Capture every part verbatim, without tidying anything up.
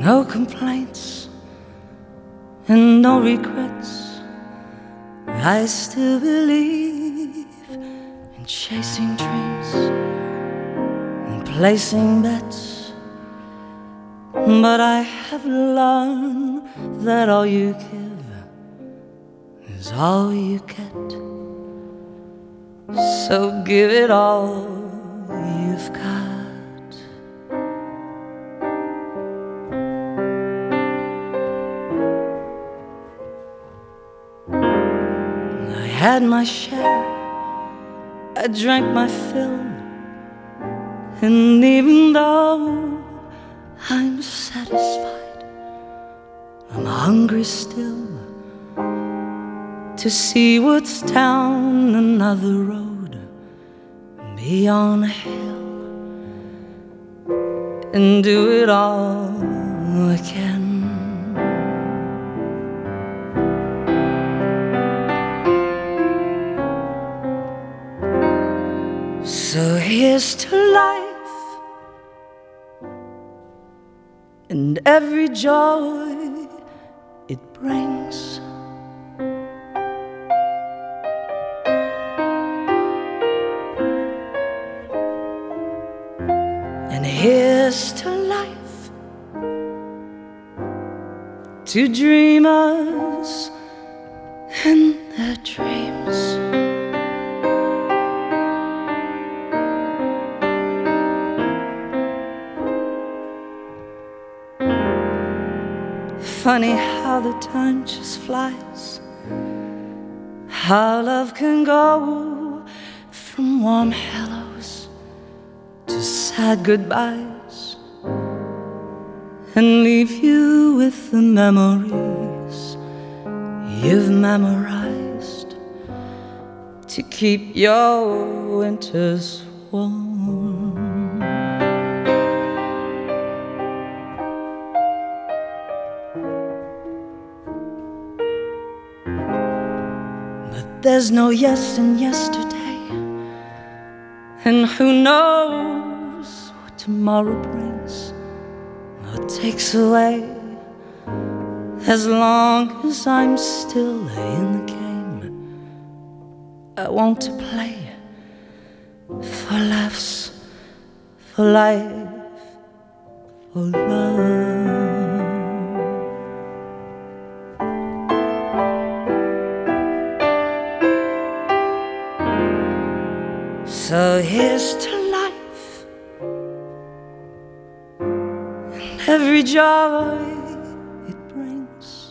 no complaints and no regrets. I still believe in chasing dreams and placing bets, but I have learned that all you give is all you get. So give it all you've got. I had my share, I drank my fill, and even though I'm satisfied, I'm hungry still to see what's down another road, beyond a hill, and do it all again. So here's to life and every joy it brings. And here's to life, to dreamers and their dreams. Funny how the time just flies, how love can go from warm hellos to sad goodbyes, and leave you with the memories you've memorized to keep your winters warm. There's no yes in yesterday, and who knows what tomorrow brings or takes away. As long as I'm still in the game, I want to play for laughs, for life, for love. So here's to life and every joy it brings.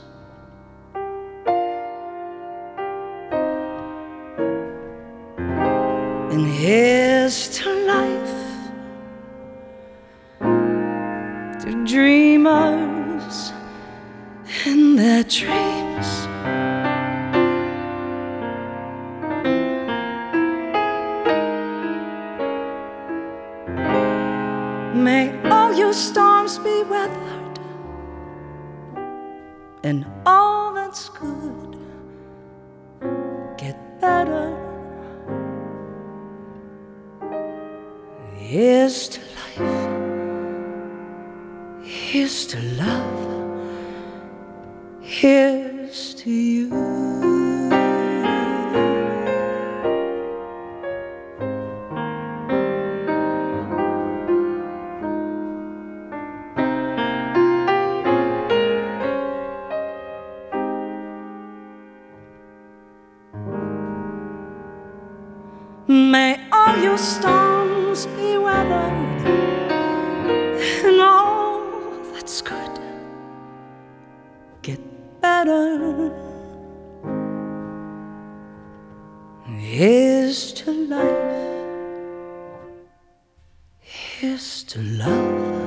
And here's to life, to dreamers and their dreams. May all your storms be weathered, and all that's good get better. Here's to life, here's to love, here's to you. May all your storms be weathered, and all that's good get better. Here's to life, here's to love,